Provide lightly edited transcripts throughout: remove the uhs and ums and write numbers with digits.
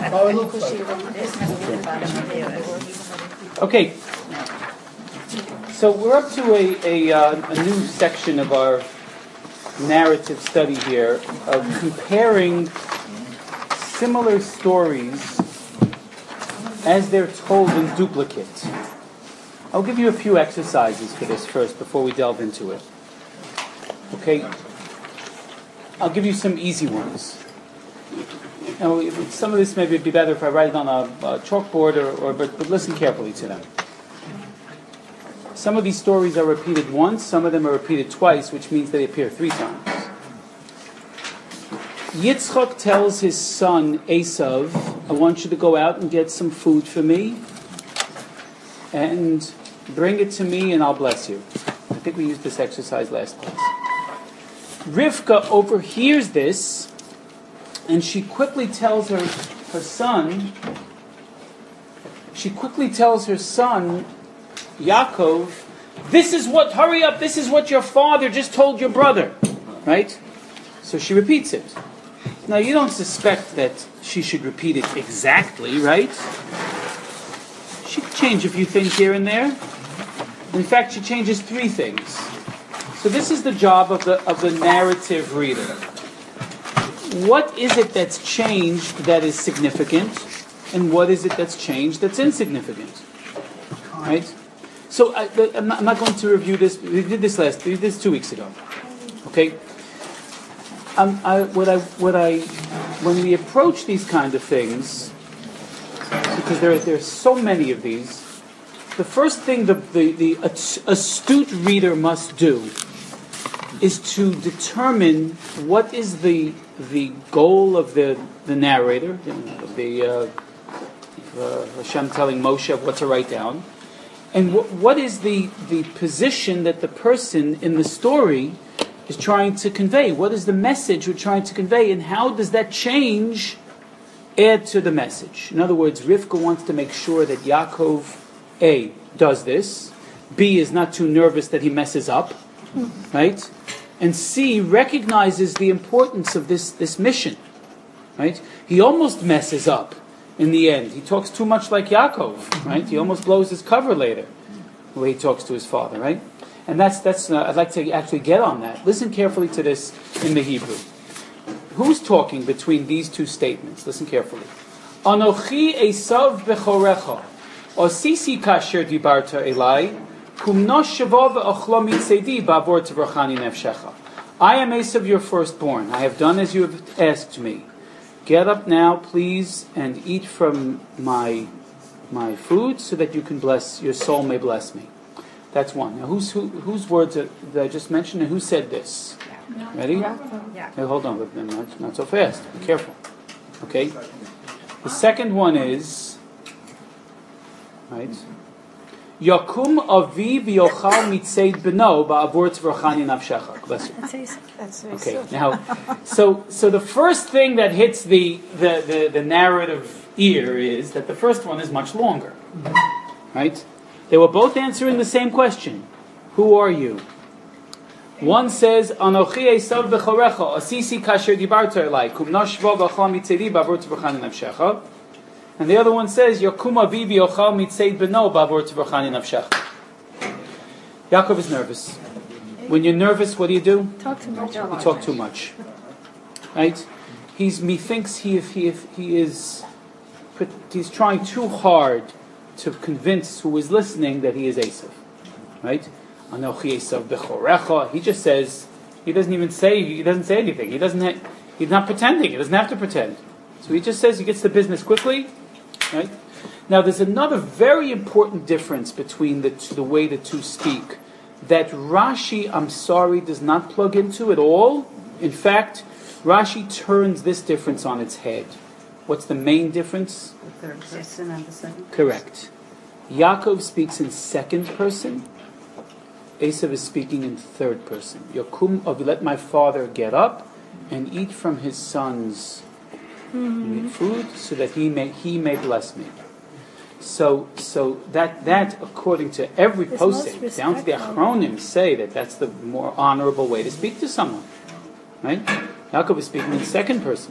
Okay. So we're up to a new section of our narrative study here of comparing similar stories as they're told in duplicate. I'll give you a few exercises for this first before we delve into it. Okay? I'll give you some easy ones. Now, some of this maybe would be better if I write it on a chalkboard, but listen carefully to them. Some of these stories are repeated once, some of them are repeated twice, which means they appear 3 times. Yitzchak tells his son Esav, I want you to go out and get some food for me and bring it to me and I'll bless you. I think we used this exercise last class. Rivka overhears this and she quickly tells her son, Yaakov, hurry up, this is what your father just told your brother. Right? So she repeats it. Now you don't suspect that she should repeat it exactly, right? She could change a few things here and there. In fact, she changes 3 things. So this is the job of the narrative reader. What is it that's changed that is significant, and what is it that's changed that's insignificant? Right? So I'm not going to review this. We did this 2 weeks ago. Okay. When we approach these kind of things, because there are so many of these, the first thing the astute reader must do is to determine what is the goal of the narrator, Hashem telling Moshe what to write down, and what is the position that the person in the story is trying to convey. What is the message we're trying to convey, and how does that change add to the message? In other words, Rivka wants to make sure that Yaakov, A, does this, B, is not too nervous that he messes up, right? And C, recognizes the importance of this mission, right? He almost messes up in the end. He talks too much like Yaakov, right? He almost blows his cover later, the way he talks to his father, right? And that's I'd like to actually get on that. Listen carefully to this in the Hebrew. Who's talking between these 2 statements? Listen carefully. Anochi Esav bechorecha, osisi kasher dibarta elai, kumno shava ve'ochlo mitzedi ba'avor tevrachani nefshecha. I am Esav, your firstborn. I have done as you have asked me. Get up now, please, and eat from my food, so that your soul may bless me. That's one. Now, whose words did I just mention, and who said this? Ready? Yeah. Hey, hold on, but not so fast. Be careful. Okay. The second one is, right? Yakum avi v'yochal mitzeid beno ba'avur tzvrachani nafshecha. Bless you. That's okay. Now, so the first thing that hits the narrative ear is that the first one is much longer, right? They were both answering the same question. Who are you? One says, Anochi Esav bechorecha, asisi kasher dibarta elai, kumna shva v'achal mitzedi ba'avur tzvrachani nafshecha. And the other one says, Yakum avi v'yochal mitzeid beno ba'avur tzvrachani nafshecha. Yaakov is nervous. When you're nervous, what do? Talk too much. You talk too much. Right? He thinks he's trying too hard to convince who is listening that he is Esav. Right? Anochi Esav bechorecha. He just says, he doesn't say anything. He's not pretending. He doesn't have to pretend. So he just says, he gets the business quickly. Right? Now there's another very important difference between the way the 2 speak that Rashi, I'm sorry, does not plug into at all. In fact, Rashi turns this difference on its head. What's the main difference? The third person and the second. Correct. Yaakov speaks in second person. Esav is speaking in third person. Yakum of let my father get up and eat from his son's food, so that he may bless me. So that according to every posting, down to the Achronim, say that's the more honorable way to speak to someone, right? Yaakov is speaking in second person.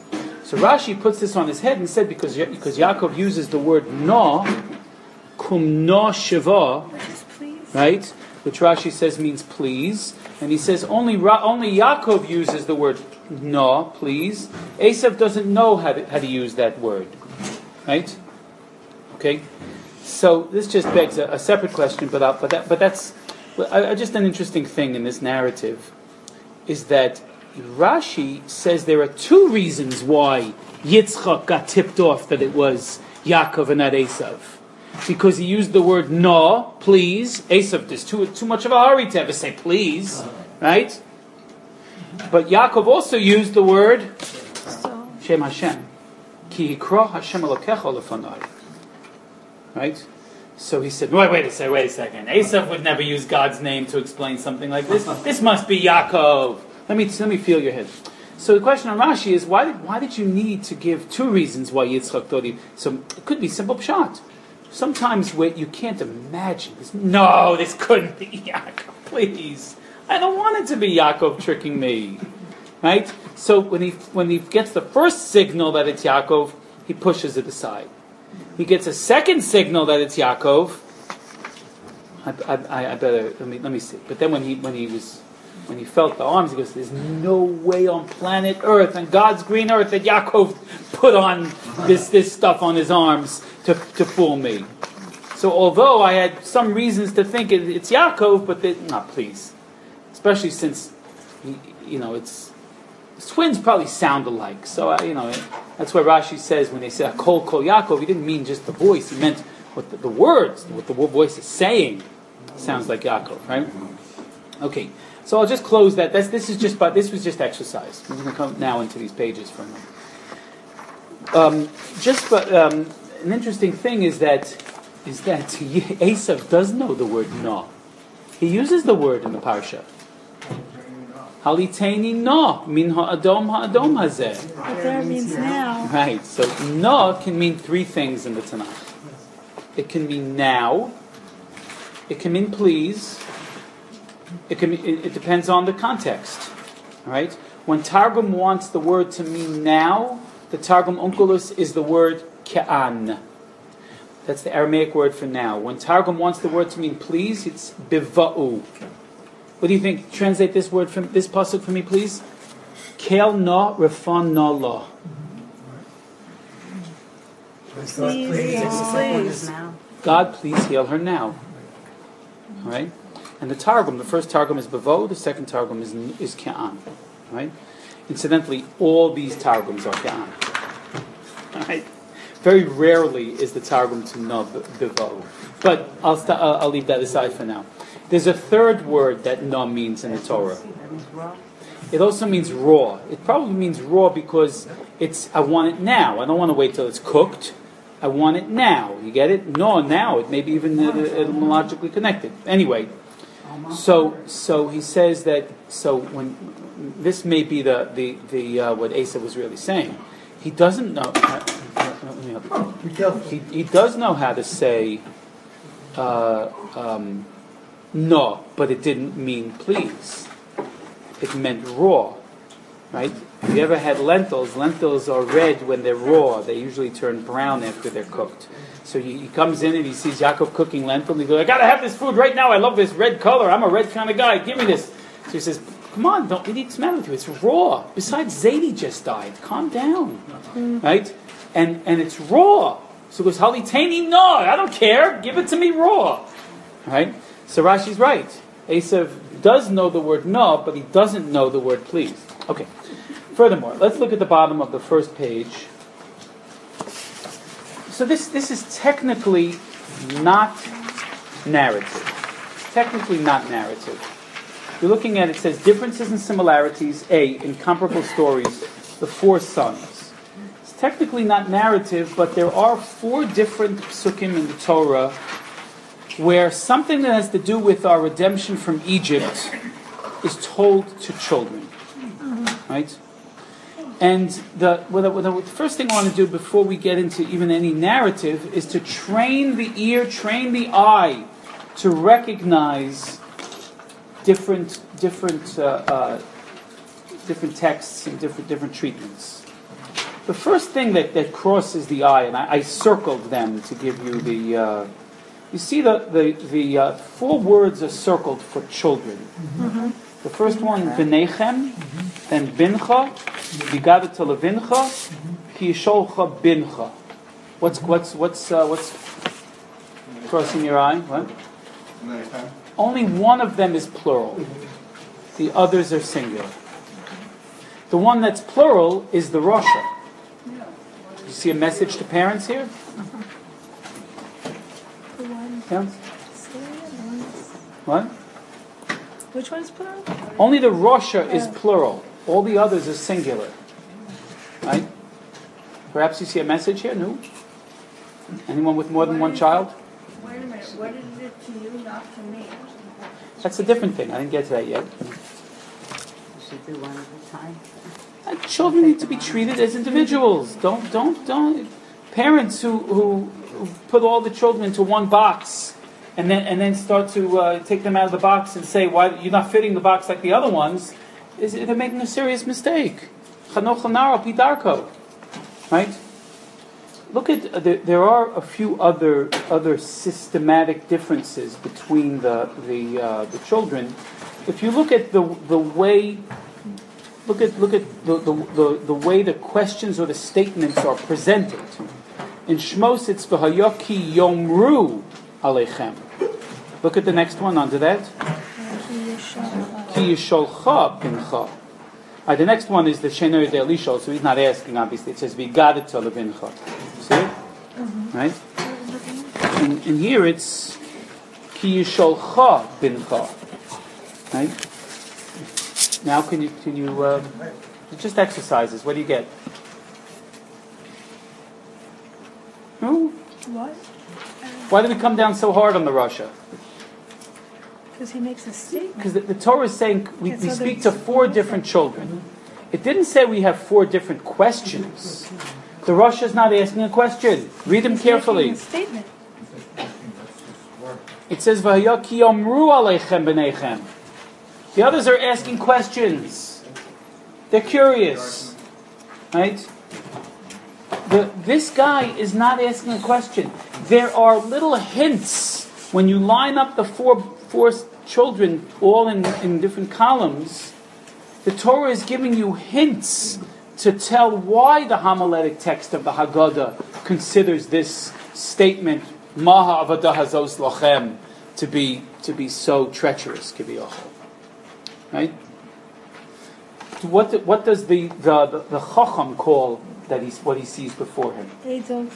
So Rashi puts this on his head and said because Yaakov uses the word no, kum no shiva, right? Which Rashi says means please, and he says only Yaakov uses the word no, please. Esav doesn't know how to use that word, right? Okay, so this just begs a separate question, but that's just an interesting thing in this narrative is that Rashi says there are two reasons why Yitzchak got tipped off that it was Yaakov and not Esav. Because he used the word no, please. Esav, there's too much of a hurry to ever say please, right? But Yaakov also used the word Shem Hashem. Ki yikra Hashem Elokecha lefanai. Right? So he said, wait a second. Esav would never use God's name to explain something like this. This must be Yaakov. Let me feel your head. So the question on Rashi is, why did you need to give two reasons why Yitzchak thought he... So it could be simple pshat. Sometimes you can't imagine this. No, this couldn't be Yaakov. Please. I don't want it to be Yaakov tricking me. Right? So when he gets the first signal that it's Yaakov, he pushes it aside. He gets a second signal that it's Yaakov. I better let me see. But then when he felt the arms, he goes, "There's no way on planet Earth, on God's green earth, that Yaakov put on this stuff on his arms to fool me." So although I had some reasons to think it's Yaakov, but please, especially since it's twins probably sound alike. So that's why Rashi says when they say Kol Yaakov, he didn't mean just the voice. He meant what the words, what the voice is saying, sounds like Yaakov, right? Okay. So I'll just close that. This was just exercise. We're going to come now into these pages for a moment. An interesting thing is that Esav does know the word no. He uses the word in the parsha. Haliteini no min ha'adom hazeh. But that means now. Right. So no can mean three things in the Tanakh. It can mean now. It can mean please. It depends on the context, right? When Targum wants the word to mean now, the Targum Onkelos is the word ke'an. That's the Aramaic word for now. When Targum wants the word to mean please, it's biva'u. What do you think? Translate this word from this pasuk for me, please. Kel na refan na la. Please now. God, please heal her now. All right. And the first Targum is Bavo, the second Targum is Ke'an. Right? Incidentally, all these Targums are Ke'an. Right? Very rarely is the Targum to no Bavo. But I'll leave that aside for now. There's a third word that no means in the Torah. It also means raw. It probably means raw because I want it now. I don't want to wait till it's cooked. I want it now. You get it? No, now. It may be even etymologically connected. Anyway. So he says that. So when this may be the what Esav was really saying, he doesn't know. He does know how to say no, but it didn't mean please. It meant raw, right? If you ever had lentils are red when they're raw. They usually turn brown after they're cooked. So he comes in and he sees Yaakov cooking lentil, and he goes, "I gotta have this food right now. I love this red color. I'm a red kind of guy. Give me this." So he says, "Come on, don't we need to matter with you? It's raw. Besides, Zadie just died. Calm down, right? And it's raw." So he goes, "Haliteini, no, I don't care. Give it to me raw." Right? So Rashi's right. Esav does know the word no, but he doesn't know the word please. Okay. Furthermore, let's look at the bottom of the first page. So this is technically not narrative. Technically not narrative. You're looking at it says differences and similarities. In comparable stories, the four sons. It's technically not narrative, but there are four different psukim in the Torah where something that has to do with our redemption from Egypt is told to children. Right? And the first thing I want to do before we get into even any narrative is to train the ear, train the eye to recognize different texts and different treatments. The first thing that crosses the eye, and I circled them to give you the. You see the 4 words are circled for children. Mm-hmm. The first one, B'nechem, then Bincha, Bigadata Levincha, Ki Yisholcha Bincha. What's crossing your eye? What? Only one of them is plural. The others are singular. The one that's plural is the Rasha. You see a message to parents here? Yeah? What? Which one is plural? Only the Rasha is plural. All the others are singular. Right? Perhaps you see a message here? No? Anyone with more than one child? Wait a minute, what is it to you, not to me? That's a different thing. I didn't get to that yet. You should do one at a time. Children need to be treated as individuals. Don't. Parents who put all the children into one box and then start to take them out of the box and say, why you're not fitting the box like the other ones, they're making a serious mistake. Chanoch Lanaro Pidarko. Right? Look at there are a few other systematic differences between the children. If you look at the way look at the way the questions or the statements are presented. In Shmos it's v'hayaki yomru aleichem. Look at the next one under that. Ki yisholcha bincha. The next one is the Sheino Yodei Lishol, so he's not asking, obviously. It says, V'gadata levincha. See it? Mm-hmm. Right? And here it's, Ki yisholcha bincha. Right? Now can you just exercises. What do you get? No? What? Why do we come down so hard on the Rasha? Because he makes a statement. Because the Torah is saying we speak to 4 different children. It didn't say we have 4 different questions. The Rasha is not asking a question. Read them carefully. Making a statement. It says, "V'hayaki yomru aleichem b'neichem." The others are asking questions. They're curious, right? This guy is not asking a question. There are little hints when you line up the four children all in different columns. The Torah is giving you hints to tell why the homiletic text of the Haggadah considers this statement Maha Avadah Hazos Lachem to be so treacherous, Kiviyachol. Right? What does the Chacham call what he sees before him? Eidot,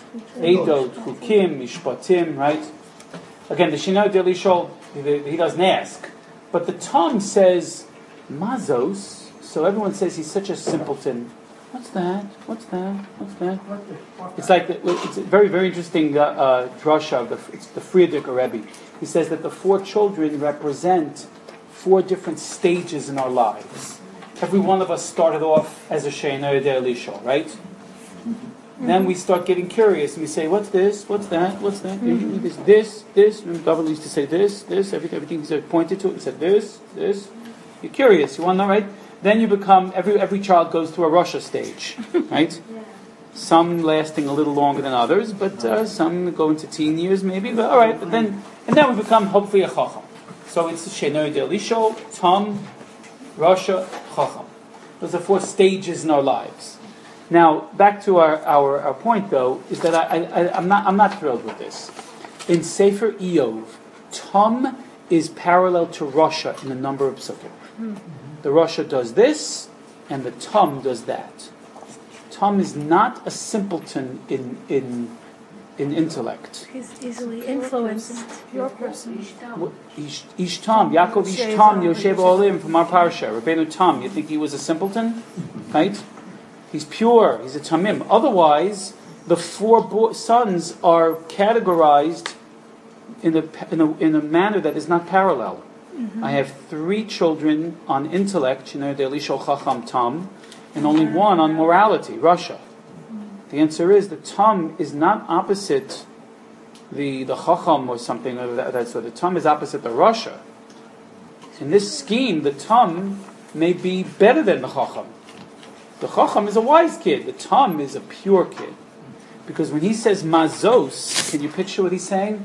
Chukim, Mishpatim, right? Again, the Sheino Yodei Lishol, he doesn't ask. But the Tom says, Mazos, so everyone says he's such a simpleton. What's that? What's that? What's that? It's like, it's a very, very interesting drasha of it's the Frierdiker Rebbe. He says that the 4 children represent 4 different stages in our lives. Every one of us started off as a Sheino Yodei Lishol, right? Mm-hmm. Then we start getting curious and we say, what's this? What's that? What's that? Mm-hmm. This. Remember, David used to say this, everything he pointed to it. He said this. You're curious. You want to know, right? Then you become, every child goes through a Rasha stage, right? Yeah. Some lasting a little longer than others, but some go into teen years maybe. But all right, and then we become hopefully a Chacham. So it's Sheino Yodei Lishol, Tom, Rasha, Chacham. Those are 4 stages in our lives. Now, back to our point, though, is that I'm not thrilled with this. In Sefer Iyov, Tom is parallel to Rasha in a number of psukim. The Rasha does this, and the Tom does that. Tom is not a simpleton in intellect. He's easily influenced. Your person. Ish Tom, Yaakov Ish Tom, Yoshev Olim from our parsha. Rabbeinu Tom, you think he was a simpleton? Right? He's pure, he's a tamim. Otherwise, the 4 sons are categorized in a manner that is not parallel. Mm-hmm. I have 3 children on intellect, Sheino Yodei Lishol Chacham Tam, and only 1 on morality, Rasha. The answer is the Tam is not opposite the Chacham or something of that sort. The Tam is opposite the Rasha. In this scheme, the Tam may be better than the Chacham. The Chacham is a wise kid. The Tam is a pure kid. Because when he says mazos, can you picture what he's saying?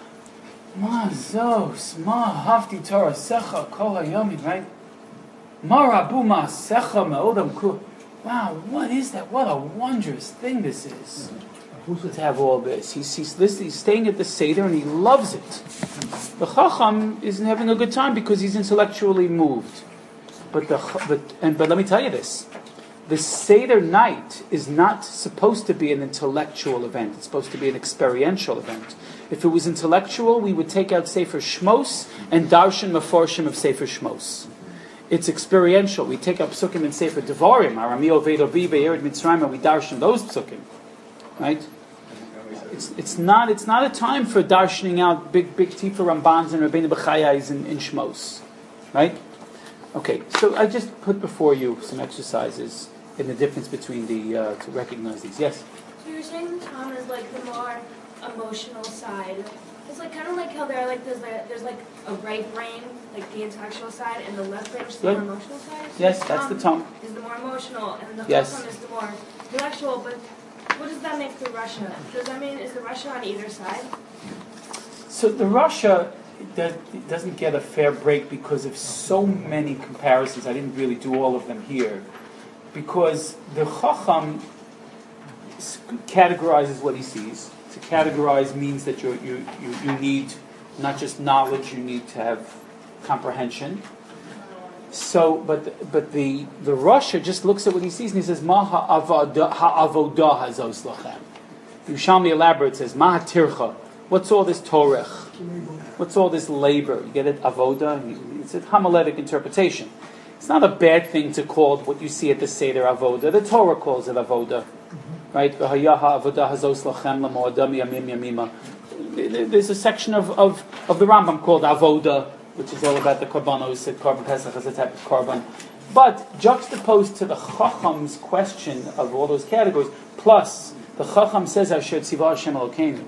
Mazos, ma hafti Torah secha kol hayomin, right? Ma rabu ma secha me'odam ku. Wow, what is that? What a wondrous thing this is. To have all this. He's staying at the Seder and he loves it. The Chacham isn't having a good time because he's intellectually moved. But let me tell you this. The Seder night is not supposed to be an intellectual event. It's supposed to be an experiential event. If it was intellectual, we would take out Sefer Shmos and Darshan Meforshim of Sefer Shmos. It's experiential. We take out Psukim and Sefer Devarim, Arami Oved Ovi Be'ered Mitzrayim, and we darshan those Psukim. Right? It's not a time for darshaning out big Tifa Rambans and Rabbeinu B'chayais in Shmos. Right? Okay, so I just put before you some exercises in the difference between to recognize these. Yes? So you're saying the Tom is like the more emotional side. It's like kind of like how there's like a right brain, like the intellectual side, and the left brain, which is the more emotional side. So yes, that's the Tom. Is the more emotional, and the yes. Tom is the more intellectual. But what does that make the Russia? Does that mean is the Russia on either side? So the Russia doesn't get a fair break because of so many comparisons. I didn't really do all of them here. Because the Chacham categorizes what he sees. To categorize means that you need not just knowledge, you need to have comprehension. So, but the Rasha just looks at what he sees and he says, Ma ha'avodah hazos lachem. Yerushalmi elaborates, says, Ma ha'tircha. What's all this torech? What's all this labor? You get it, avoda? It's a homiletic interpretation. It's not a bad thing to call what you see at the Seder avoda. The Torah calls it avoda. Right? There's a section of the Rambam called avoda, which is all about the korbanos, said korban pesach as a type of korban. But juxtaposed to the Chacham's question of all those categories, plus the Chacham says, Asher tzivah Hashem Elokeinu.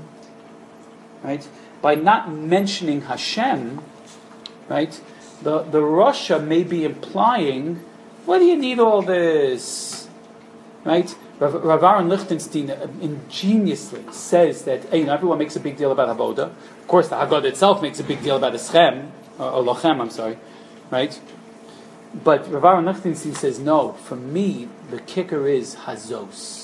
Right? By not mentioning Hashem, right, the Rasha may be implying, what do you need all this? Right? Rav Aaron Lichtenstein ingeniously says that everyone makes a big deal about Avoda. Of course, the Haggadah itself makes a big deal about Eschem, or Lochem, I'm sorry. Right? But Rav Aaron Lichtenstein says, no, for me, the kicker is Hazos.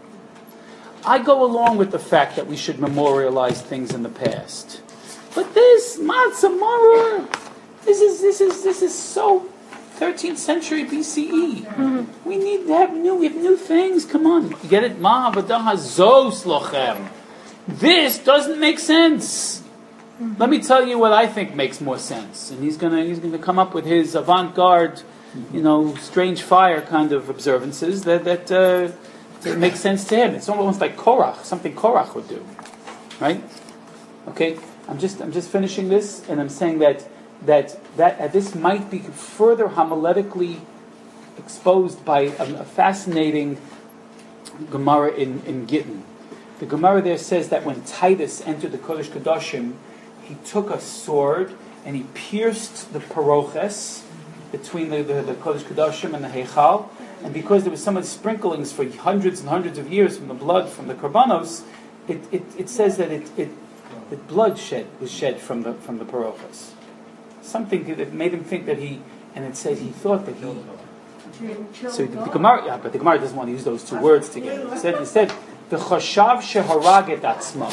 I go along with the fact that we should memorialize things in the past. But this, Matzah Maror, this is so 13th century BCE. Mm-hmm. We have new things. Come on, you get it? Ma ha'avodah hazos lochem. This doesn't make sense. Mm-hmm. Let me tell you what I think makes more sense. And he's gonna come up with his avant-garde, strange fire kind of observances that makes sense to him. It's almost like Korach, something Korach would do, right? Okay, I'm just finishing this, and I'm saying that this might be further homiletically exposed by a fascinating Gemara in Gittin. The Gemara there says that when Titus entered the Kodesh Kodashim, he took a sword and he pierced the paroches between the Kodesh Kodashim and the Heichal, and because there was so much sprinklings for hundreds and hundreds of years from the blood from the Korbanos, it says that the blood was shed from the paroches. Something that made him think that it says he thought that he. So the Gemara, but the Gemara doesn't want to use those two words together. He said the chashav sheharag et atzmo.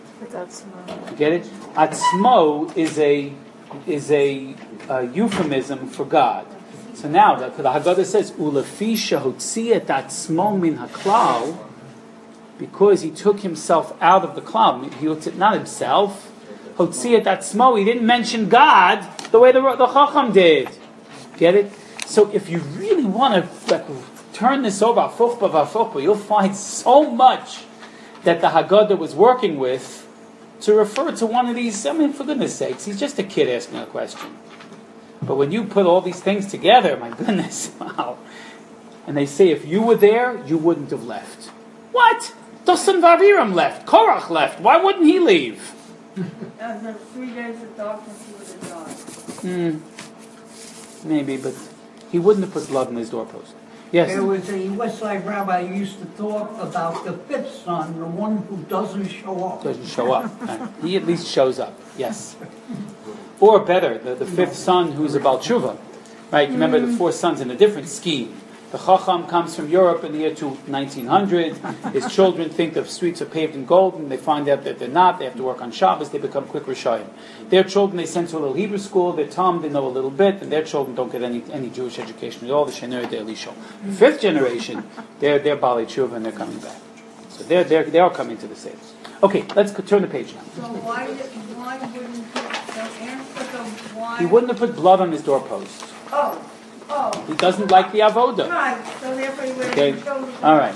You get it? Atzmo is a euphemism for God. So now the Haggadah says ulefi shehotzi et atzmo min haklal, because he took himself out of the klal. He looked at not himself. Hotzi et atzmo. He didn't mention God the way the Chacham did. Get it? So if you really want to turn this over, you'll find so much that the Haggadah was working with to refer to one of these. I mean, for goodness sakes, he's just a kid asking a question. But when you put all these things together, my goodness, wow. And they say, if you were there, you wouldn't have left. What? Dosan Vaviram left. Korach left. Why wouldn't he leave? After 3 days of darkness, he would have died. Maybe, but he wouldn't have put blood on his doorpost. Yes. There was a Westside rabbi who used to talk about the fifth son, the one who doesn't show up. Doesn't show up. Right. He at least shows up. Yes. Or better, the fifth son who's a Baal Tshuva. Right? Remember the four sons in a different scheme. The Chacham comes from Europe in the year 1900. His children think the streets are paved in gold, and they find out that they're not. They have to work on Shabbos. They become quick Rishayim. Their children they send to a little Hebrew school. Their Tom they know a little bit, and their children don't get any Jewish education at all. The Shenur de Elisha. The fifth generation, they're Baalei Tshuva, and they're coming back. So they are coming to the Seder. Okay, let's turn the page now. So why wouldn't he, so Aaron put the wine? He wouldn't have put blood on his doorpost. Oh. He doesn't like the avoda. Right, so therefore he would Okay. have chosen. All right.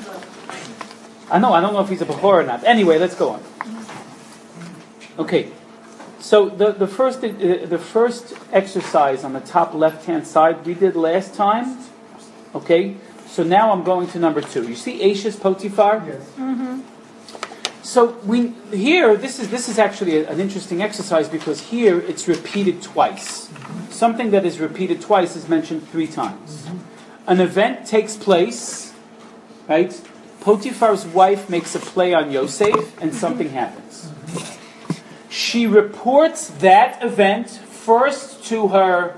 I don't know if he's a Bechor or not. Anyway, let's go on. Okay. So the first exercise on the top left-hand side we did last time. Okay. So now I'm going to number 2. You see Ashes Potiphar? Yes. So this is actually an interesting exercise because here it's repeated twice. Something that is repeated twice is mentioned 3 times. An event takes place, right? Potiphar's wife makes a play on Yosef and something happens. She reports that event first to her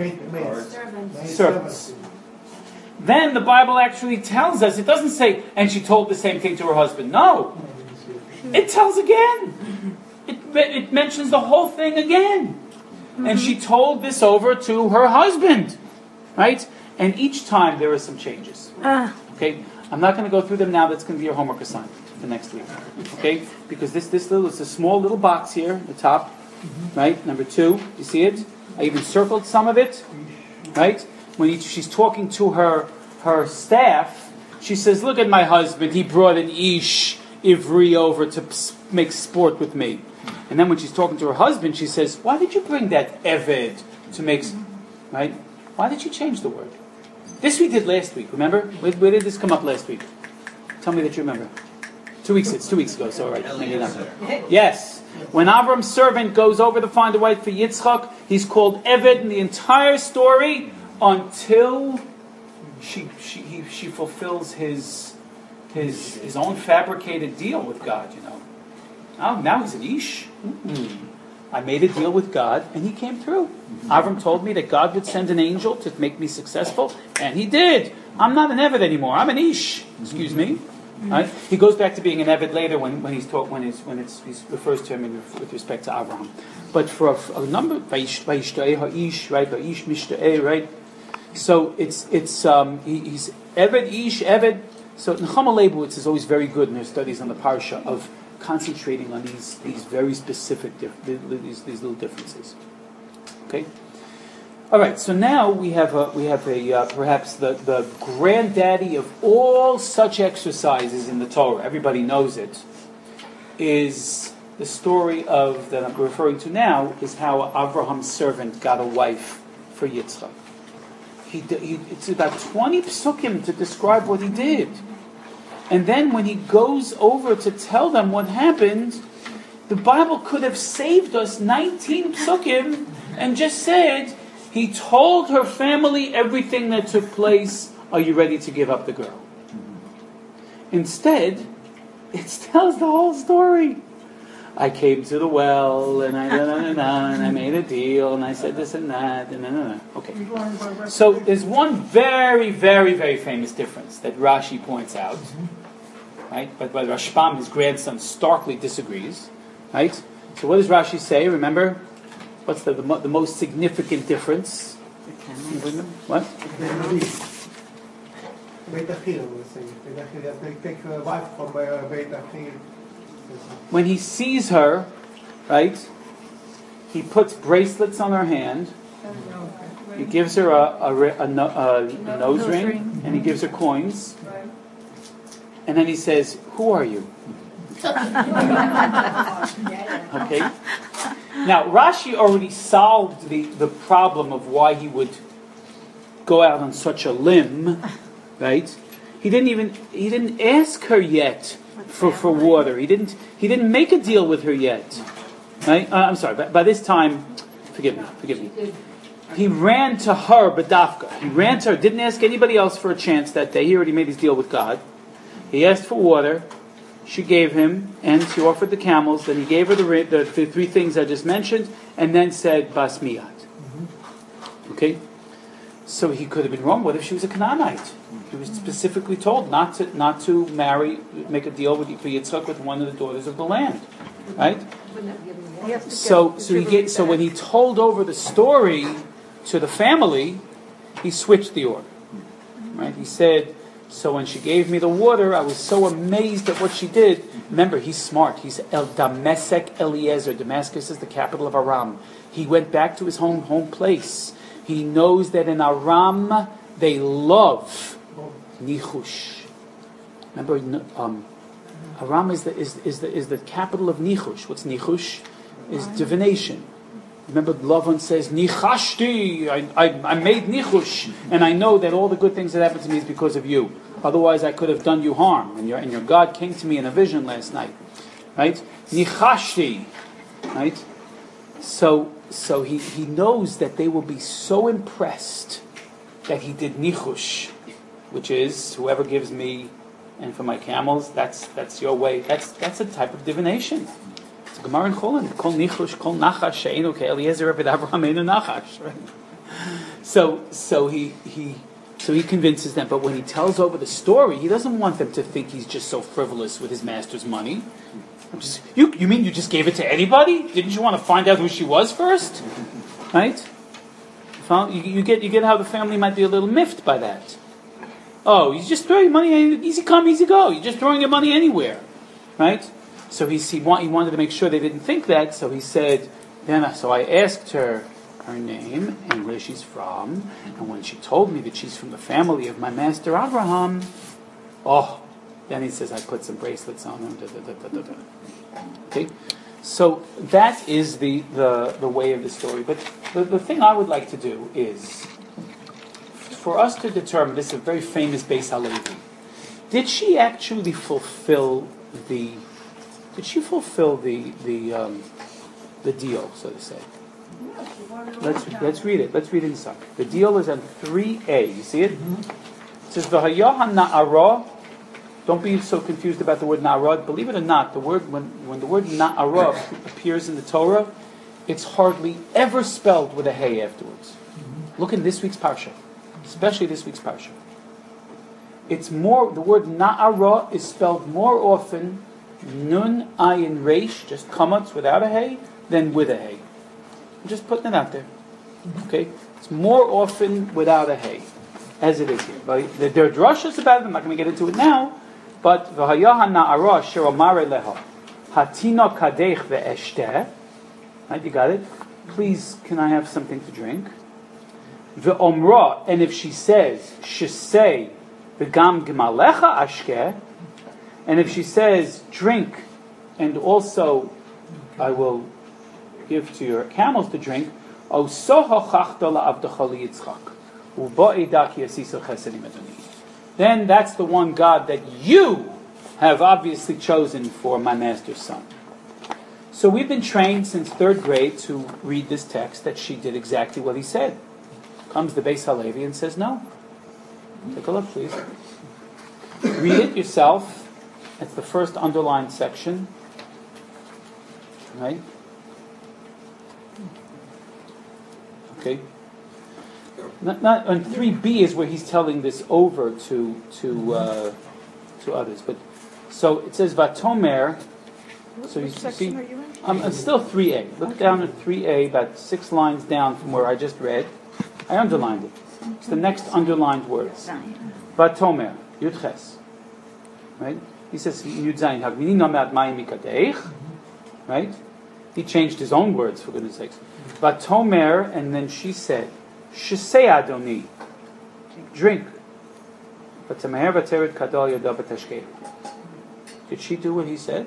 servants. Then the Bible actually tells us, it doesn't say, and she told the same thing to her husband. No. It tells again. It mentions the whole thing again. And she told this over to her husband. Right? And each time there are some changes. Okay? I'm not going to go through them now. That's going to be your homework assignment for next week. Okay? Because it's a small little box here at the top. Right? Number 2. You see it? I even circled some of it. Right? When she's talking to her staff, she says, look at my husband. He brought an Ish Ivri over to make sport with me. And then when she's talking to her husband, she says, why did you bring that Eved to make... Right? Why did you change the word? This we did last week, remember? Where did this come up last week? Tell me that you remember. 2 weeks, it's 2 weeks ago, so all right. Maybe not. Yes. When Avram's servant goes over to find a wife for Yitzchak, he's called Eved in the entire story until she fulfills his own fabricated deal with God, you know. Oh, now he's an Ish. I made a deal with God, and he came through. Avram told me that God would send an angel to make me successful, and he did. I'm not an Eved anymore. I'm an Ish. Excuse me. Right? He goes back to being an Eved later when he refers to him with respect to Abraham. But for a number, Vayishta'eh ha'ish, right? Va'ish mishta'eh, right? So he's Eved, Ish, Eved. So Nechama Leibowitz is always very good in her studies on the parsha of concentrating on these very specific these little differences. Okay. All right. So now we have perhaps the granddaddy of all such exercises in the Torah. Everybody knows it. Is the story of that I'm referring to now is how Abraham's servant got a wife for Yitzchak. It's about 20 psukim to describe what he did. And then when he goes over to tell them what happened, the Bible could have saved us 19 psukim and just said, he told her family everything that took place. Are you ready to give up the girl? Instead, it tells the whole story. I came to the well, and and I made a deal, and I said this and that, and Okay. So there's one very, very, very famous difference that Rashi points out, right? But Rashbam, his grandson, starkly disagrees, right? So what does Rashi say? Remember, what's the most significant difference? What? Beit Achil, we say. They take a wife from Beit Achil. When he sees her, right, he puts bracelets on her hand. He gives her a nose ring, and he gives her coins. And then he says, "Who are you?" Okay. Now Rashi already solved the problem of why he would go out on such a limb, right? He didn't ask her yet for water. He didn't make a deal with her yet, right? I'm sorry. By this time, forgive me. He ran to her, Badafka. He ran to her, didn't ask anybody else for a chance that day. He already made his deal with God. He asked for water. She gave him, and she offered the camels. Then he gave her the three things I just mentioned, and then said, Bas miyad. Okay? So he could have been wrong. What if she was a Canaanite? He was specifically told not to marry, make a deal for Yitzchak with one of the daughters of the land. Right? So when he told over the story to the family, he switched the order. Right? He said, so when she gave me the water, I was so amazed at what she did. Remember, he's smart. He's El Damesek Eliezer. Damascus is the capital of Aram. He went back to his home place. He knows that in Aram they love nichush. Remember, Aram is the capital of nichush. What's nichush? Is divination. Remember, Lavan says, Nichashti, I made nichush, and I know that all the good things that happened to me is because of you. Otherwise, I could have done you harm. And your God came to me in a vision last night, right? Nichashti, right? So he knows that they will be so impressed that he did nichush, which is whoever gives me and for my camels, that's your way. That's a type of divination. It's a Gemara in Cholin. Kol nichush, kol nachash, she'enu ke'eliezer vid Avraham enu nachash. So he convinces them. But when he tells over the story, he doesn't want them to think he's just so frivolous with his master's money. You mean you just gave it to anybody? Didn't you want to find out who she was first? Right? You get how the family might be a little miffed by that. Oh, you just throw your money, easy come, easy go. You're just throwing your money anywhere, right? So he wanted to make sure they didn't think that. So he said, so I asked her name and where she's from, and when she told me that she's from the family of my master Abraham, then he says I put some bracelets on him. Okay, so that is the way of the story. But the thing I would like to do is for us to determine, this is a very famous Beis Halevi. Did she actually fulfill the deal, so to say? Let's read it. Let's read it inside. The deal is on 3a. You see it? It says V'hayaha na'ara. Don't be so confused about the word na'ara. Believe it or not, the word when the word na'ara appears in the Torah, it's hardly ever spelled with a hey afterwards. Look in this week's parsha. Especially this week's parsha. It's more, the word na'ara is spelled more often nun, ayin, reish, just kamatz without a hay, than with a hay. I'm just putting it out there. Okay? It's more often without a hay, as it is here. But there are drushes about it, I'm not going to get into it now, but v'hayaha na'ara asher amare leha hatina kadech ve'eshteh. Right, you got it? Please, can I have something to drink? Ve'omra, and if she says, shesei v'gam gemalecha ashkeh, and if she says, drink, and also I will give to your camels to drink, o soho chachta la'avdecha liyitzchak, u'ba'edak yasiso chesedim adoni. Then that's the one God that you have obviously chosen for my master's son. So we've been trained since 3rd grade to read this text that she did exactly what he said. Comes the Beis Halevi and says no. Take a look, please. Read it yourself. It's the first underlined section. Right? Okay. Not on 3b is where he's telling this over to others. But so it says Vatomer. So you see, it's still 3a. Look down at 3a, about 6 lines down from where I just read. I underlined it. It's the next underlined words. Vatomer, Yudches. Right? He says, Yud Zayin, Hagmini Namat Mayim Mikadeich. Right? He changed his own words, for goodness sakes. Vatomer, and then she said, Shesei Adoni. Drink. Vatameher Vateret Kadal Yodah Batashkei. Did she do what he said?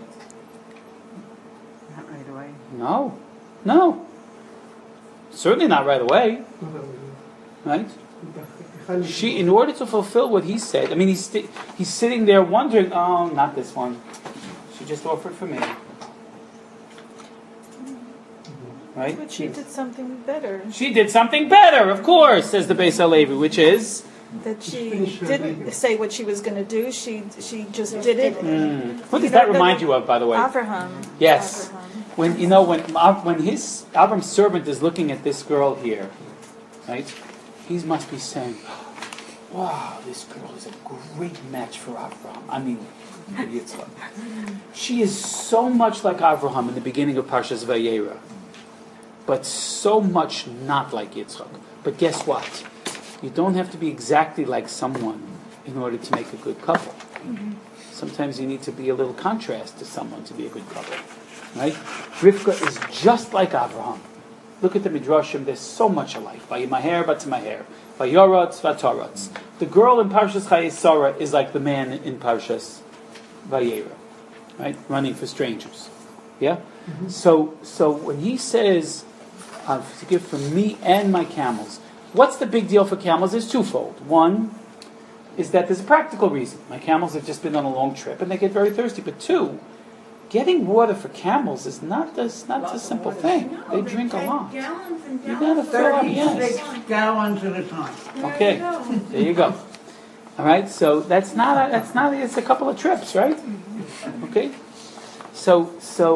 Not right away. No. Certainly not right away. Right? She, in order to fulfill what he said, I mean, he's sitting there wondering, oh, not this one. She just offered for me. right? But she did something better. She did something better, of course, says the Beis Halevi, which is That she didn't say what she was going to do. She just did it. what does that remind you of, by the way? Avraham. Yes. Avraham. When his Avram's servant is looking at this girl here, right? He must be saying, "Wow, this girl is a great match for Avram." I mean, for Yitzchak. She is so much like Avraham in the beginning of Parshas Vayera, but so much not like Yitzchak. But guess what? You don't have to be exactly like someone in order to make a good couple. Sometimes you need to be a little contrast to someone to be a good couple. Right? Rivka is just like Avraham. Look at the Midrashim, there's so much alike. Vayimaher Batzmaher, Vayoratz Vatoratz. The girl in Parshas Chayei Sarah is like the man in Parshas Vayera. Right? Running for strangers. Yeah? So when he says, to give for me and my camels, what's the big deal for camels? It's twofold. One is that there's a practical reason. My camels have just been on a long trip and they get very thirsty. But two, getting water for camels is not a simple thing. They drink a lot. Gallons and You gallons. gotta fill up, 36 yes. gallons at a time. Okay, there you go. All right, so it's a couple of trips, right? Okay, so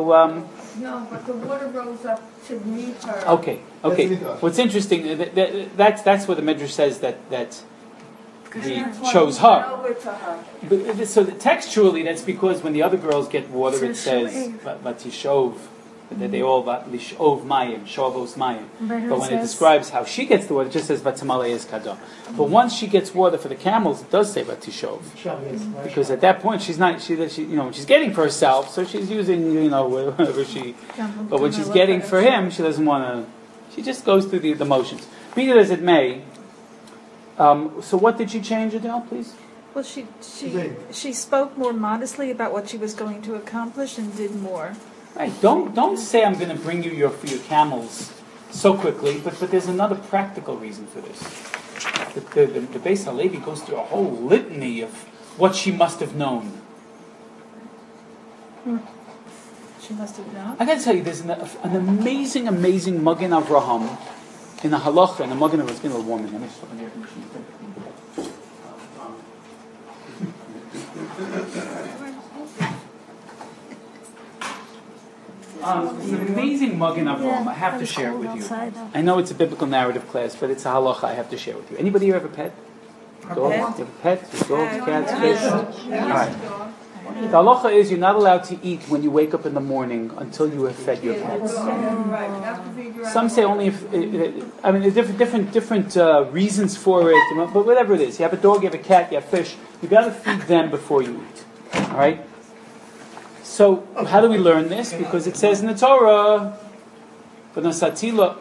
No, but the water rose up to meet her. okay. That's Midrash. What's interesting that's what the Midrash says that he chose her. Over to her. But, so textually, that's because when the other girls get water, it says Tishoev. "Vatishov," that they all "Vatishov mayim," "Shovos mayim." But But when it describes how she gets the water, it just says "Vatzamalei es kado." But once she gets water for the camels, it does say "Vatishov," because at that point she's not she she's getting for herself, so she's using whatever she. But when she's getting for him, she doesn't want to. She just goes through the motions. Be it as it may. So what did she change, Adele, please? Well, she spoke more modestly about what she was going to accomplish and did more. Right. Don't say I'm going to bring you your camels so quickly, but there's another practical reason for this. The Beis Halevi goes through a whole litany of what she must have known. She must have known. I got to tell you, there's an amazing Magen Avraham in the halacha, and the Magen Avraham is getting a little warm in here. Let me just open the air conditioning. The amazing Magen Avraham, I have to share it with you. I know it's a biblical narrative class, but it's a halacha I have to share with you. Anybody here have a pet? Dog? You have a pet? Dogs, cats, fish? All right. The halacha is you're not allowed to eat when you wake up in the morning until you have fed your pets. Right, you have to figure out. Some say only if, different reasons for it, but whatever it is. You have a dog, you have a cat, you have fish, you got to feed them before you eat. All right? So, how do we learn this? Because it says in the Torah, "V'nosatila."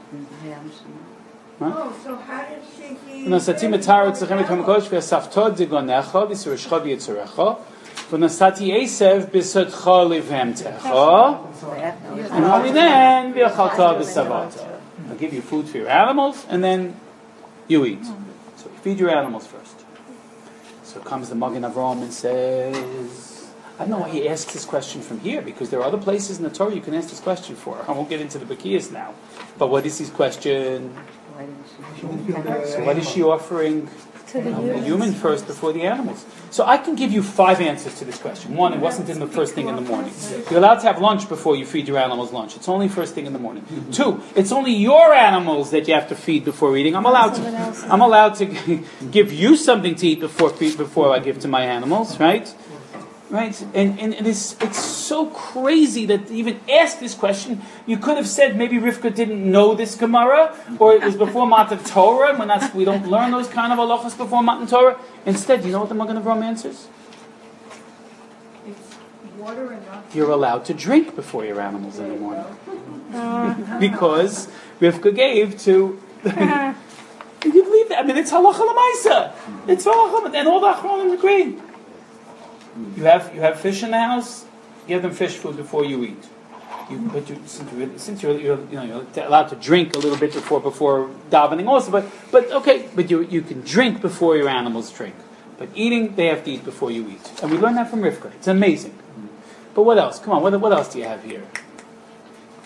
Oh, so how did she feed? "V'nosati metaret tzechem et hamakosh v'asafto digonecha v'sureshcha v'yitzurecha v'nosati esev b'sotcha livhemtecha and only then v'achalta b'savata." I'll give you food for your animals, and then you eat. So you feed your animals first. So comes the Magen Avraham and says, I don't know why he asks this question from here, because there are other places in the Torah you can ask this question for. I won't get into the Bakiyas now. But what is his question? So what is she offering? To the The human first before the animals. So I can give you 5 answers to this question. 1, it wasn't in the first thing in the morning. You're allowed to have lunch before you feed your animals lunch. It's only first thing in the morning. 2, it's only your animals that you have to feed before eating. I'm allowed to give you something to eat before I give to my animals, right? Right? And it's so crazy that to even ask this question. You could have said maybe Rivka didn't know this Gemara, or it was before Matan Torah, and we don't learn those kind of halachas before Matan Torah. Instead, you know what the Magen Avraham answers? It's water and not. You're allowed to drink before your animals in the morning. Because Rivka gave to... Can you believe that? I mean, it's halacha l'maisa. It's halacha, and all the achronim agree. You have fish in the house. Give them fish food before you eat. Since you're allowed to drink a little bit before davening also, but you can drink before your animals drink. But eating, they have to eat before you eat, and we learn that from Rivka. It's amazing. But what else? Come on, what else do you have here?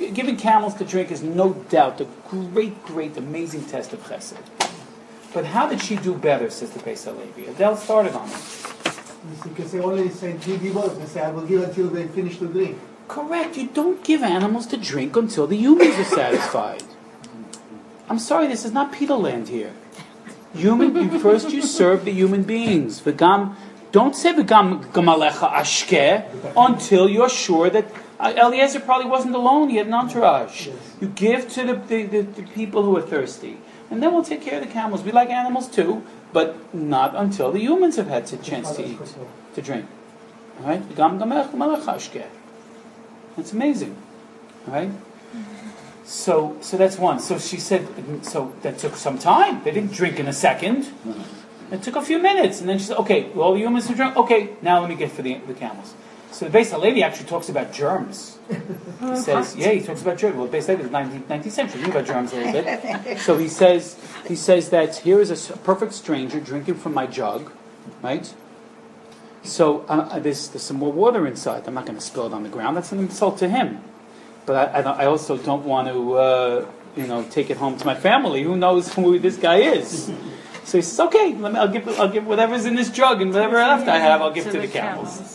Giving camels to drink is no doubt a great, great, amazing test of chesed. But how did she do better, says the Beis Halevi? Adele started on it. Because they only say give us, they say I will give until they finish to drink. Correct. You don't give animals to drink until the humans are satisfied. I'm sorry, this is not Peter Land here. First you serve the human beings. Don't say v'gam gamalecha ashkeh until you're sure that Eliezer probably wasn't alone. He had an entourage. You give to the people who are thirsty, and then we'll take care of the camels. We like animals too, but not until the humans have had a chance to eat, to drink. All right, v'gam gamalecha ashkeh. That's amazing. All right. So that's one. So she said, so that took some time. They didn't drink in a second. It took a few minutes. And then she said, okay, all the humans have drunk. Okay, now let me get for the camels. So the Beis Halevi actually talks about germs. He says, he talks about germs. Well, Beis Halevi is 19th century. He knew about germs a little bit. So he says that here is a perfect stranger drinking from my jug, right? So there's some more water inside. I'm not going to spill it on the ground. That's an insult to him. But I also don't want to, take it home to my family. Who knows who this guy is? So he says, "Okay, I'll give whatever's in this jug and whatever left I have, I'll give to the camels."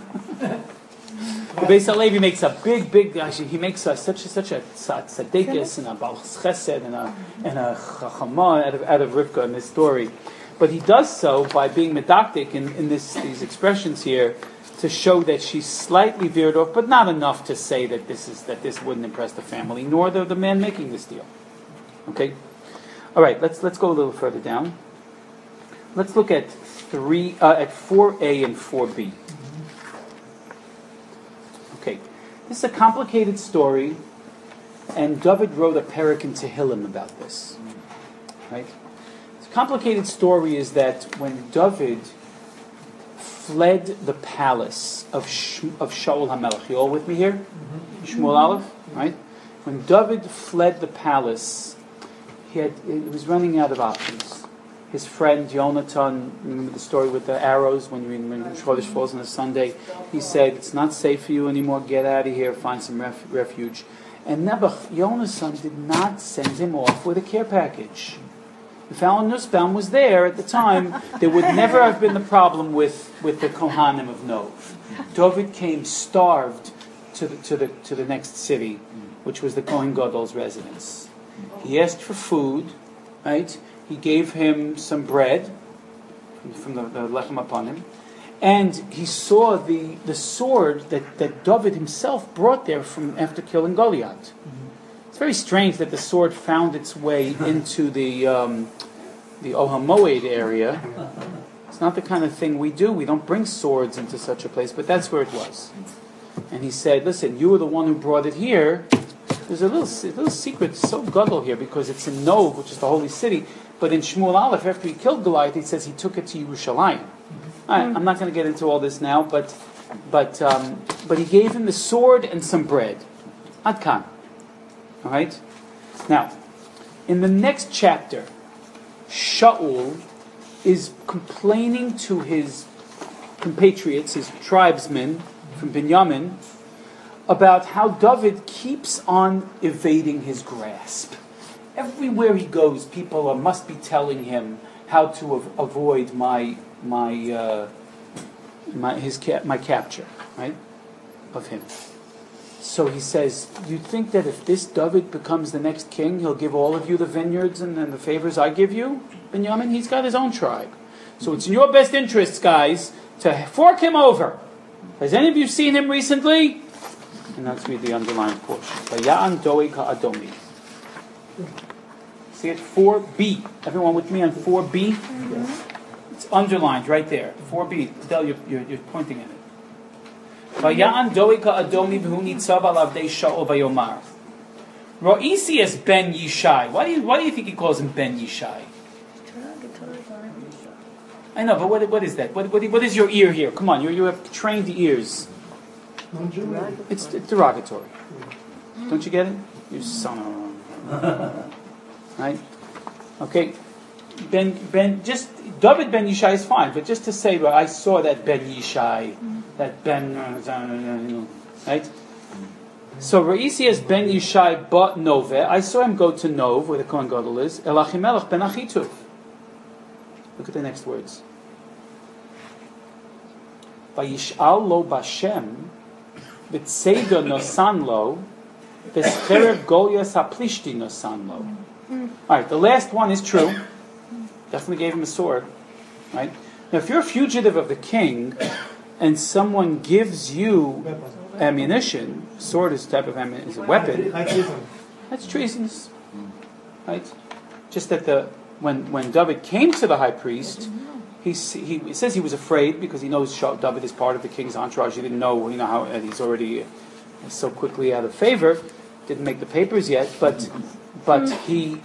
The Beis Halevi makes a big. Actually, he makes such a tzaddikus and a balchas chesed and a chachama out of Rivka in this story. But he does so by being medactic in these expressions here, to show that she's slightly veered off, but not enough to say that this wouldn't impress the family, nor the man making this deal. Okay, all right. Let's go a little further down. Let's look at 4a and 4b. Okay, this is a complicated story, and David wrote a perek in Tehillim about this. Right, the complicated story is that when David fled the palace of Shaul HaMelech. You all with me here? Shmuel Aleph, right? When David fled the palace, he was running out of options. His friend Yonatan, remember the story with the arrows when Chodesh falls on a Sunday? He said, "It's not safe for you anymore. Get out of here. Find some refuge." And Nebuch, Yonatan, did not send him off with a care package. If Alan Nussbaum was there at the time, there would never have been the problem with the Kohanim of Nov. David came starved to the next city, which was the Kohen Gadol's residence. He asked for food, right? He gave him some bread from the lechem upon him, and he saw the sword that David himself brought there from after killing Goliath. It's very strange that the sword found its way into the Ohel Moed area. It's not the kind of thing we do. We don't bring swords into such a place, but that's where it was. And he said, "Listen, you were the one who brought it here. There's a little secret, so gadol here, because it's in Nov, which is the holy city. But in Shmuel Aleph, after he killed Goliath, he says he took it to Yerushalayim." I'm not going to get into all this now, but he gave him the sword and some bread. Ad kan. All right. Now, in the next chapter, Shaul is complaining to his compatriots, his tribesmen from Binyamin, about how David keeps on evading his grasp. Everywhere he goes, people must be telling him how to avoid my capture, right, of him. So he says, "You think that if this David becomes the next king, he'll give all of you the vineyards and the favors I give you, Binyamin? He's got his own tribe. So it's in your best interests, guys, to fork him over. Has any of you seen him recently?" And let's read the underlined portion. Vaya'an doeg ha'adomi. See it? 4b. Everyone with me on 4b? Mm-hmm. It's underlined right there. 4b. Del, you're pointing at it. Vaya'an doeg ha'adomi v'hu nitzav al avdei Shaul vayomar. Ro'isias ben Yishai. Why do you think he calls him ben Yishai? I know, but what is that? What is your ear here? Come on, you have trained ears. It's derogatory. Don't you get it? You son of right? Okay. Just David ben Yishai is fine, but just to say, well, I saw that ben Yishai, that ben, right? So Reisias ben Yishai bought Nove. I saw him go to Nov, where the Kohen Gadol is. El Achimelech ben Achituv. Look at the next words. Vayish'al lo Bashem, b'tzeidah nosan lo, b'scherev Goliath haplishti nosan lo. All right, the last one is true. Definitely gave him a sword. Right? Now, if you're a fugitive of the king, and someone gives you ammunition, sword is a type of ammunition, is a weapon. That's treasonous, right? Just that when David came to the high priest, he says he was afraid because he knows David is part of the king's entourage. He didn't know how he's already so quickly out of favor. Didn't make the papers yet, but he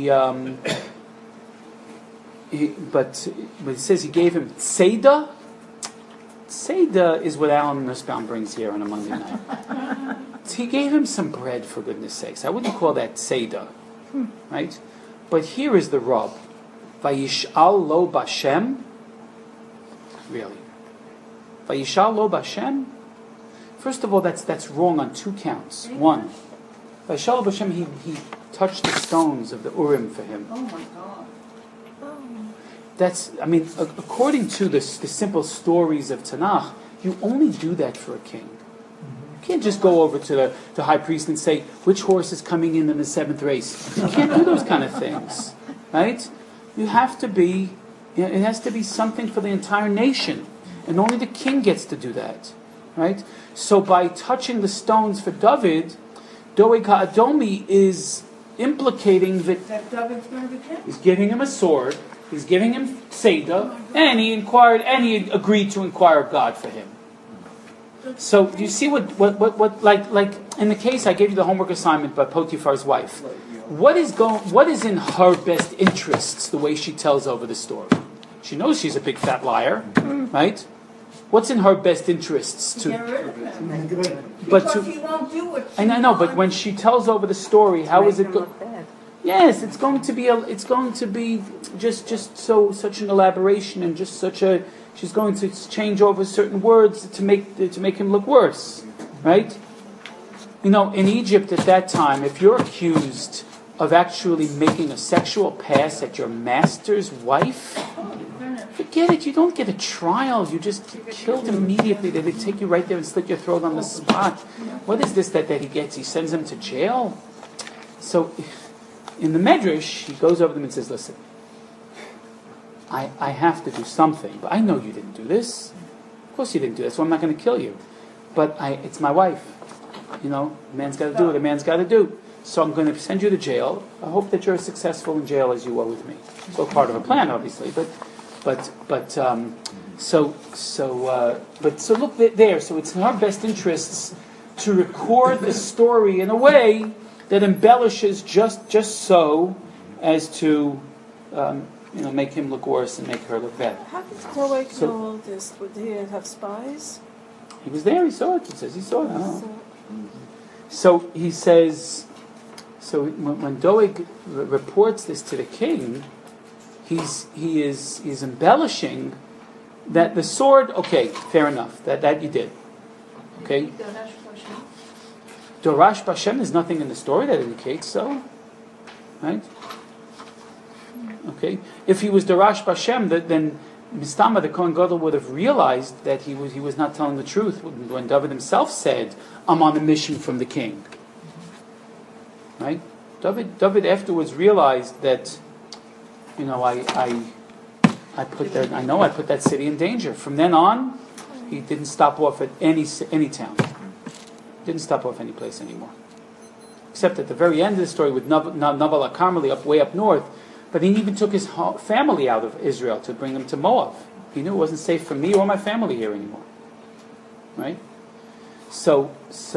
says he gave him tzeda. Tzeda is what Alan Nussbaum brings here on a Monday night. He gave him some bread, for goodness sakes. I wouldn't call that tzeda, right? But here is the rub. Vayish'al lo Bashem. Really? Vayish'al lo Bashem? First of all, that's wrong on 2 counts. One, Vayish'al lo Bashem, he touched the stones of the Urim for him. Oh my God. According to the simple stories of Tanakh, you only do that for a king. You can't just go over to the high priest and say, which horse is coming in the 7th race. You can't do those kind of things, right? You have to be, it has to be something for the entire nation. And only the king gets to do that, right? So by touching the stones for David, Doeg HaAdomi is implicating that David's going to be king? he's giving him a sword, he's giving him Seder, and he agreed to inquire of God for him. So do you see what like in the case I gave you the homework assignment by Potiphar's wife. What is in her best interests the way she tells over the story? She knows she's a big fat liar, right? What's in her best interests to Get rid of him. but He won't do it. I know, but when she tells over the story, how is it going? Yes, it's going to be just such an elaboration and just such a. She's going to change over certain words to make him look worse, right? In Egypt at that time, if you're accused of actually making a sexual pass at your master's wife, forget it. You don't get a trial. You just get killed immediately. They take you right there and slit your throat on the spot. What is this that he gets? He sends him to jail. So. In the Medrash, he goes over them and says, listen, I have to do something, but I know you didn't do this. Of course you didn't do this, so I'm not going to kill you. But it's my wife. A man's got to do what a man's got to do. So I'm going to send you to jail. I hope that you're as successful in jail as you were with me. It's all part of a plan, obviously. So look there. So it's in our best interests to record the story in a way that embellishes just so as to make him look worse and make her look better. How did Doeg know all this? Would he have spies? He was there. He saw it. He says he saw it. I don't know. So he says. So when Doeg reports this to the king, he is embellishing that the sword. Okay, fair enough. That you did. Okay. Dorash Bashem, there's nothing in the story that indicates so. Right? Okay. If he was Dorash Bashem, then Mistama, the Kohen Gadol, would have realized that he was not telling the truth when David himself said, I'm on a mission from the king. Right? David afterwards realized that, I put that city in danger. From then on, he didn't stop off at any town. Didn't stop off any place anymore. Except at the very end of the story with Nabal HaCarmeli way up north. But he even took his family out of Israel to bring them to Moab. He knew it wasn't safe for me or my family here anymore. Right? So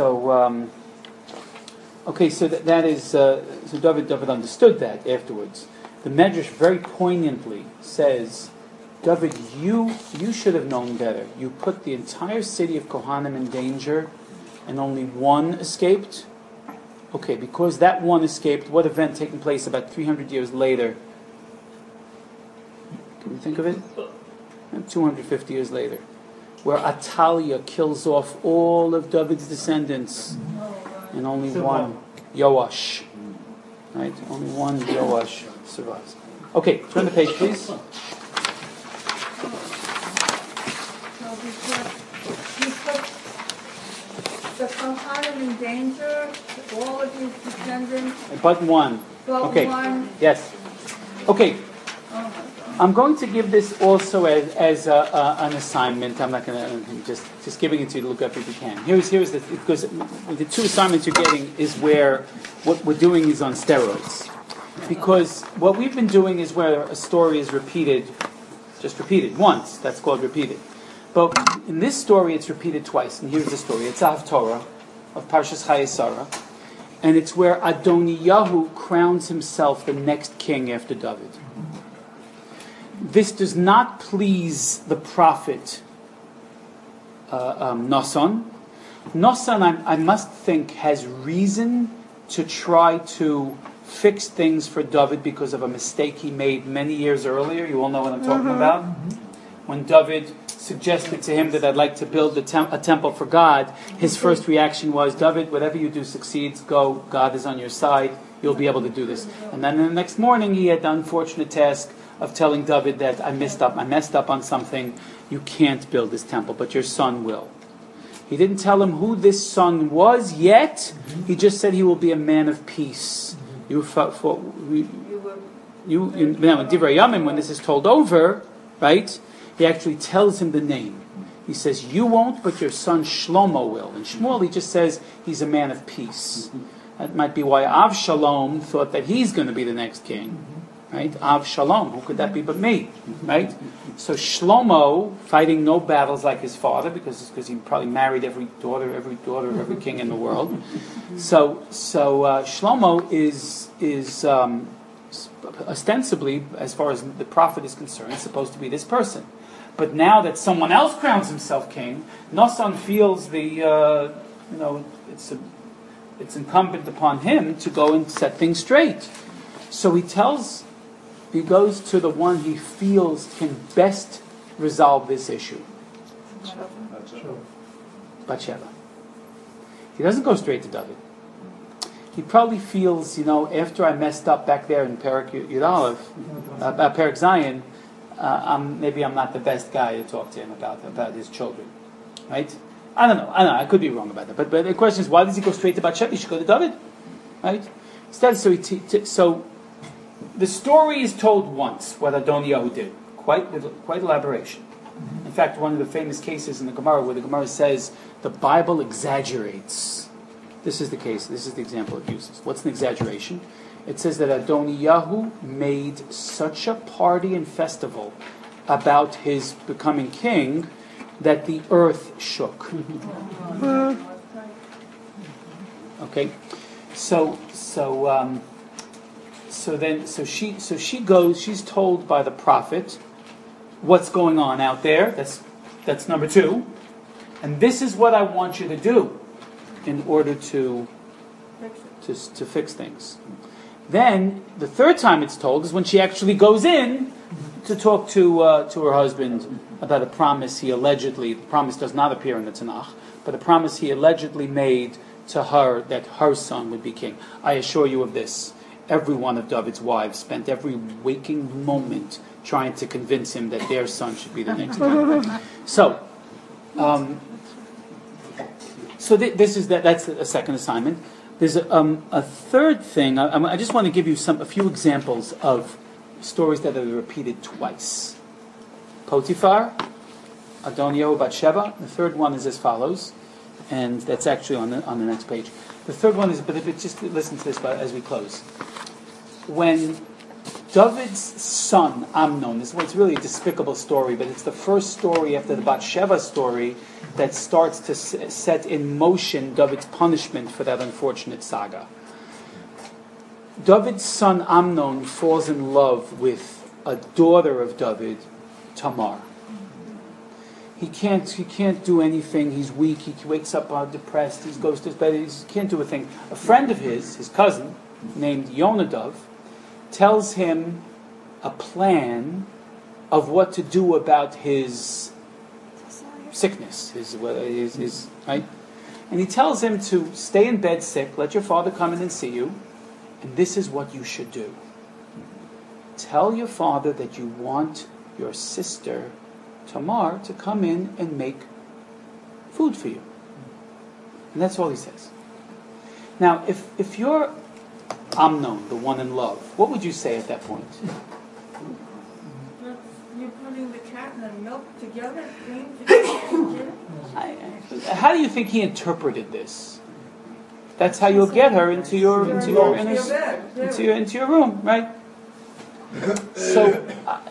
that is so David understood that afterwards. The Medrash very poignantly says, David, you should have known better. You put the entire city of Kohanim in danger, and only one escaped. Okay, because that one escaped, what event taking place about 300 years later? Can you think of it? 250 years later, where Atalia kills off all of David's descendants. and only one Yoash. Right? Only one Yoash survives. Okay, turn the page, please. So he put the some kind of in danger, all of his descendants, But one. but Okay. one. Yes. Okay. Oh my God. I'm going to give this also as an assignment. I'm not going to just giving it to you to look up if you can. Here's the because the two assignments you're getting is where what we're doing is on steroids. Because what we've been doing is where a story is repeated, just repeated once. That's called repeated. But in this story, it's repeated twice. And here's the story. It's Haftorah of Parshas Chayesara, and it's where Adoniyahu crowns himself the next king after David. This does not please the prophet Nasan. Nasan, I must think, has reason to try to fix things for David because of a mistake he made many years earlier. You all know what I'm talking about? When David suggested to him that I'd like to build a temple for God, his first reaction was, David, whatever you do succeeds, go, God is on your side, you'll be able to do this. And then the next morning he had the unfortunate task of telling David that I messed up on something, you can't build this temple, but your son will. He didn't tell him who this son was yet, he just said he will be a man of peace. Now in Divrei Yamim, when this is told over, right, he actually tells him the name. He says, you won't, but your son Shlomo will. And Shmuel, he just says he's a man of peace. That might be why Avshalom thought that he's going to be the next king. Right? Avshalom, who could that be but me? Right? So Shlomo, fighting no battles like his father, because he probably married every daughter of every king in the world. So Shlomo is ostensibly, as far as the prophet is concerned, supposed to be this person. But now that someone else crowns himself king, Nasan feels it's incumbent upon him to go and set things straight. So he goes to the one he feels can best resolve this issue. Bathsheba. He doesn't go straight to David. He probably feels, after I messed up back there in Perek Yud Aleph, Perek Zion, maybe I'm not the best guy to talk to him about his children. Right? I don't know. I could be wrong about that. But the question is, why does he go straight to Bathsheba? He should go to David. Right? Instead, so the story is told once, what Adoniyahu did. Quite elaboration. In fact, one of the famous cases in the Gemara where the Gemara says the Bible exaggerates. This is the case. This is the example it uses. What's an exaggeration? It says that Adoniyahu made such a party and festival about his becoming king that the earth shook. Okay, so she goes. She's told by the prophet what's going on out there. That's number two, and this is what I want you to do in order to fix things. Then the third time it's told is when she actually goes in to talk to her husband about a promise the promise does not appear in the Tanakh, but a promise he allegedly made to her that her son would be king. I assure you of this. Every one of David's wives spent every waking moment trying to convince him that their son should be the next king. That's a second assignment. There's a third thing. I just want to give you a few examples of stories that are repeated twice. Potiphar, Adoniyahu, Bathsheba. The third one is as follows, and that's actually on the next page. The third one is, but if it's just listen to this as we close. When David's son Amnon, it's really a despicable story, but it's the first story after the Bathsheba story that starts to set in motion David's punishment for that unfortunate saga. David's son Amnon falls in love with a daughter of David, Tamar. He can't do anything. He's weak. He wakes up depressed. He goes to his bed. He can't do a thing. A friend of his cousin, named Yonadav, tells him a plan of what to do about his sickness, his right. And he tells him to stay in bed sick, let your father come in and see you, and this is what you should do. Tell your father that you want your sister, Tamar, to come in and make food for you. And that's all he says. Now, if you're Amnon, the one in love, what would you say at that point? You're putting the cat and the milk together, cream together. How do you think he interpreted this? That's how you'll get her into your room, right? So,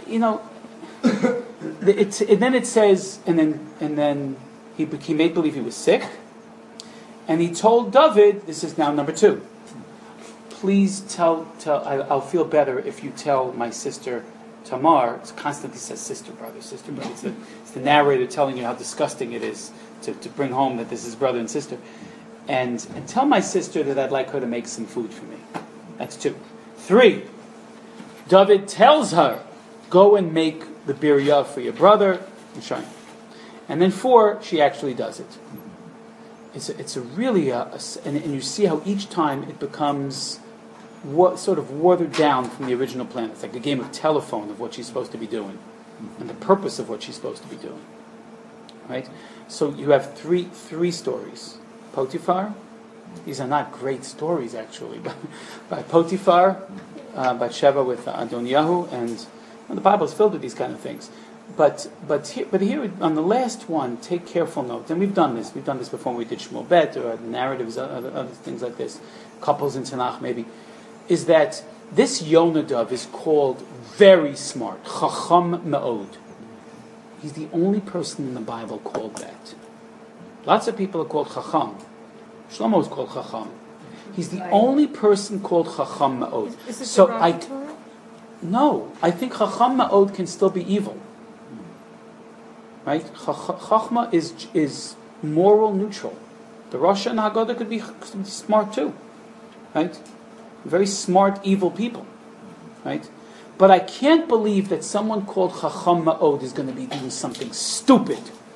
and then it says, and then he made believe he was sick, and he told David, this is now number 2. Please tell. I'll feel better if you tell my sister Tamar. It constantly says sister, brother. It's the narrator telling you how disgusting it is to bring home that this is brother and sister. And tell my sister that I'd like her to make some food for me. That's 2. 3, David tells her, go and make the biryah for your brother. And then 4, she actually does it. It's a really, and you see how each time it becomes sort of watered down from the original plan. It's like a game of telephone of what she's supposed to be doing and the purpose of what she's supposed to be doing. Right? So you have three stories. Potiphar. These are not great stories, actually. By Potiphar, Bathsheba with Adoniyahu, and the Bible is filled with these kind of things. But here on the last one, take careful note. And we've done this. We've done this before when we did Shmuel Bet or narratives, other things like this. Couples in Tanakh, maybe. Is that this Yonadav is called very smart. Chacham Ma'od. He's the only person in the Bible called that. Lots of people are called Chacham. Shlomo is called Chacham. He's the only person called Chacham Ma'od. Is it So derogatory? No, I think Chacham Ma'od can still be evil. Right? Chachma is moral neutral. The Rasha and Haggadah could be smart too. Right? Very smart, evil people. Right? But I can't believe that someone called Chacham Ma'od is going to be doing something stupid.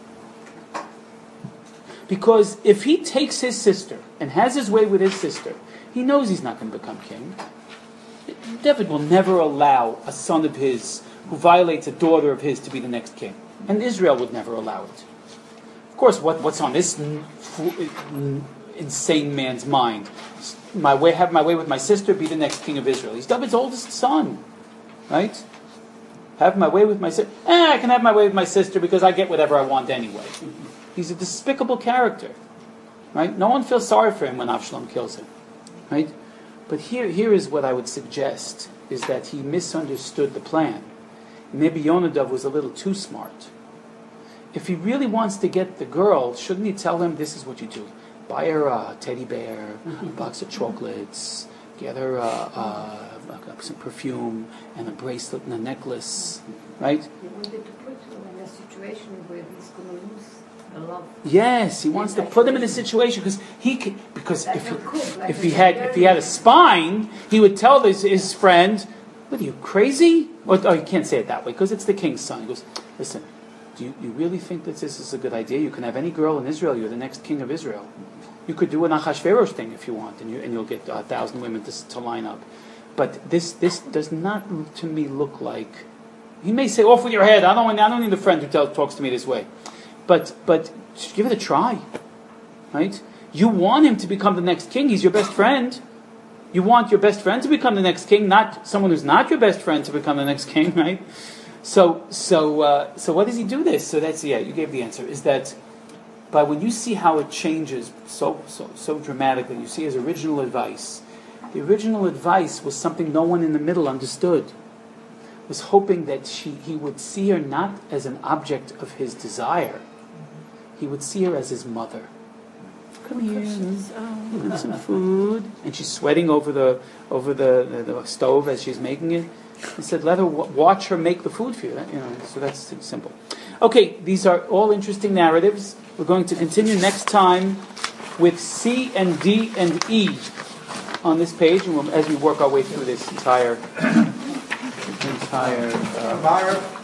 Because if he takes his sister and has his way with his sister, he knows he's not going to become king. David will never allow a son of his who violates a daughter of his to be the next king. And Israel would never allow it. Of course, what's on this insane man's mind? Have my way with my sister, be the next king of Israel. He's David's oldest son. Right? Have my way with my sister. I can have my way with my sister because I get whatever I want anyway. He's a despicable character. Right? No one feels sorry for him when Avshalom kills him. Right? But here is what I would suggest, is that he misunderstood the plan. Maybe Yonadav was a little too smart. If he really wants to get the girl, shouldn't he tell him, this is what you do? Buy her a teddy bear, a box of chocolates, get her some perfume, and a bracelet and a necklace. Right? He wanted to put him in a situation where he's going to lose a love. Yes, he wants to put him in a situation because if he had a spine, he would tell his friend, "What are you, crazy?" Or you can't say it that way because it's the king's son. He goes, "Listen, do you really think that this is a good idea? You can have any girl in Israel. You're the next king of Israel. You could do an Achashverosh thing if you want, and you'll get 1,000 women to line up. But this does not to me look like." He may say, "Off with your head! I don't need a friend who talks to me this way." But give it a try, right? You want him to become the next king. He's your best friend. You want your best friend to become the next king, not someone who's not your best friend to become the next king, right? So what does he do this? So that's you gave the answer. Is that but when you see how it changes so dramatically, you see his original advice. The original advice was something no one in the middle understood. Was hoping that he would see her not as an object of his desire. He would see her as his mother. Come here, have some food. And she's sweating over the stove as she's making it. He said, let her watch her make the food for you. So that's simple. Okay, these are all interesting narratives. We're going to continue next time with C and D and E on this page, and as we work our way through this entire.